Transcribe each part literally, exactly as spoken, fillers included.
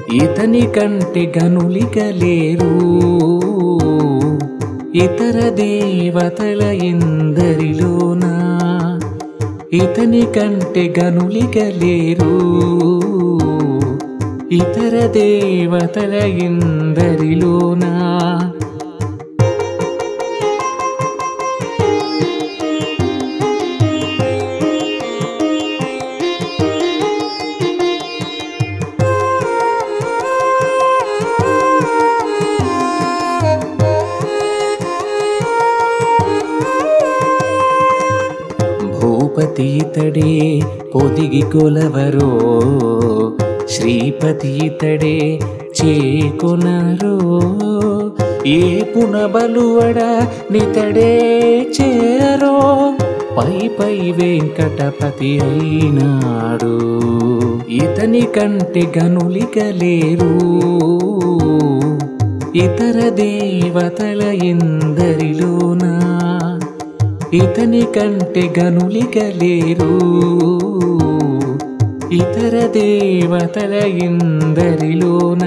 ఇతని కంటే గనులిక లేరు ఇతర దేవతల ఇందరిలోన ఇతని కంటే గనులిక లేరు ఇతర దేవతల ఇందరిలోన భూపతి ఇతడే పొదిగి కొలవరో శ్రీపతి ఇతడే చేకొనరో ఏ పునబలువడ నితడే చేరో పై పై వెంకటపతి అయినాడు ఇతని కంటే గనులిక లేరు ఇతర దేవతల ఇందరిలోన ఇతని కంటే గనులిక లేరు ఇతర దేవతల ఇందరిలోన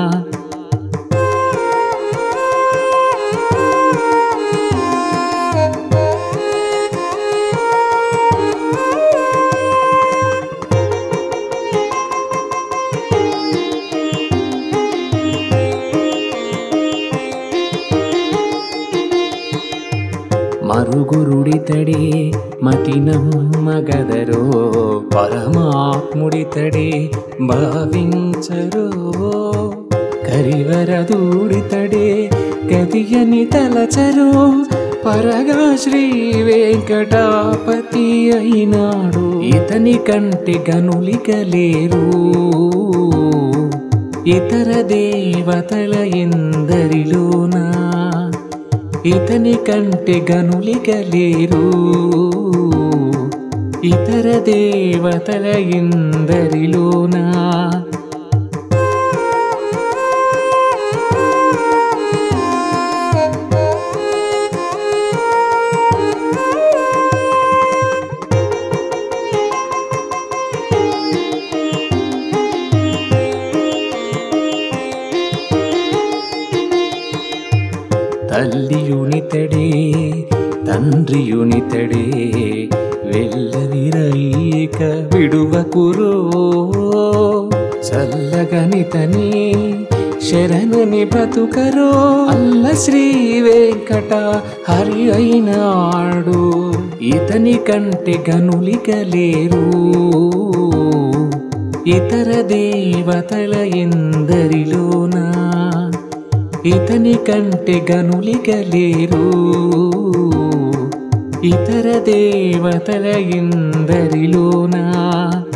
మరుగురుడితడే మతినమ్మగదరో పరమాత్ముడితడే భావించరో కరివరదూడితడే గదియని తలచరో పరగా శ్రీ వెంకటాపతి అయినాడు ఇతని కంటే గనులిక లేరు ఇతర దేవతల ఇందరిలోన ఇతని కంటే గనులిక లేరు ఇతర దేవతల ఇందరిలోన తల్లియునితడే తండ్రియునితడే వెళ్ళవిరైక విడువకురో చల్లగనితని శరణని బ్రతుకరో అల్ల శ్రీ వెంకట హరి అయినాడు ఇతని కంటే గనులిక లేరు ఇతర దేవతల ఇందరిలోన ఇతని కంటే గనులిక లేరు ఇతర దేవతల ఇందరిలోన